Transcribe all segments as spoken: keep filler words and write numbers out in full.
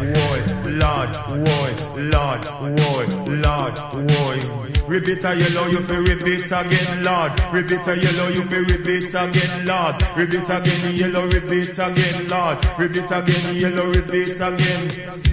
woy, Lord, woy, Lord, woy, Lord, woy. Ribbit a yellow, you fi ribbit again, Lord. Ribbit a yellow, you fi ribbit again, Lord. Ribbit again, yellow, ribbit again, Lord. Ribbit again, yellow, ribbit again.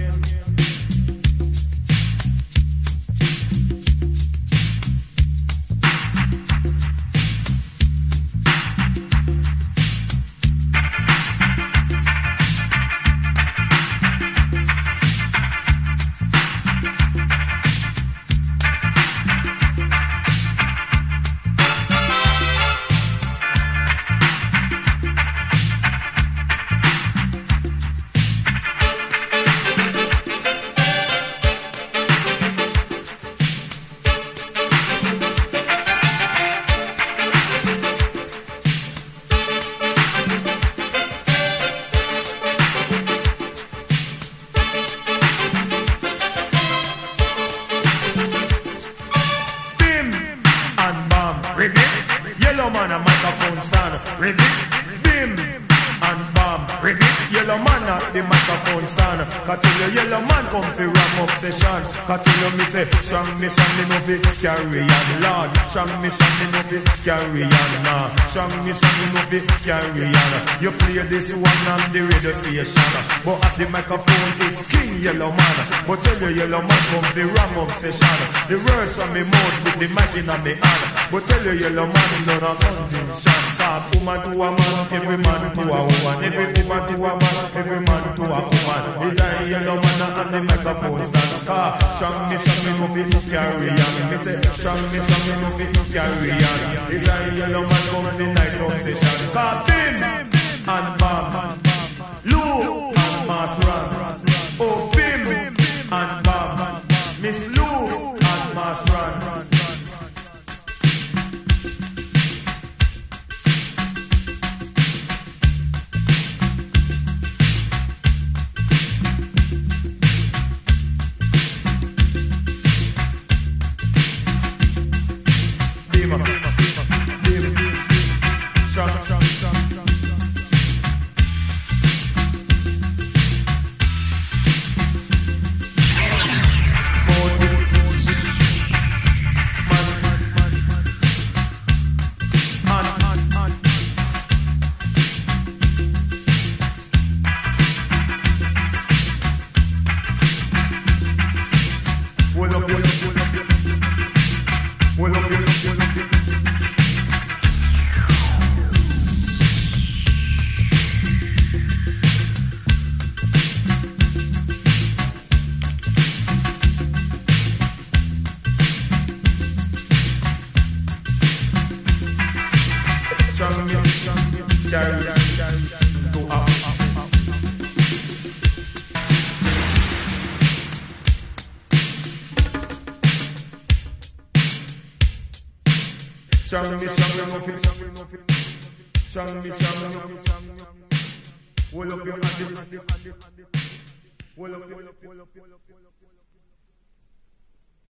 Continue me say, strong me strong me no fi carry on, Lord. Strong me strong me no fi carry on, nah. Strong me strong me no fi carry on. You play this one on the radio station, but at the microphone is King Yellow Man. But tell you Yellow Man come fi ram up session. The words from me mouth with the mic in me hand. But tell you Yellow Man none of condition. Cause woman to a man, every man to a woman. Every woman to a man, every man to a woman. Is a Yellow Man on the microphone stand. Cause strong me, strong me, no fi carry on. Me say, strong me, strong me, no fi carry on. Is a Yellow Man come fi nice obsession. Cause Bim and Bob, Lou and Mass Run. Oh, Bim and Bob, Miss Lou and Mass Run. Strong me, strong me, no fi. Strong me, strong me, no fi. Hold up your hand. Hold up, hold up, hold up, hold up.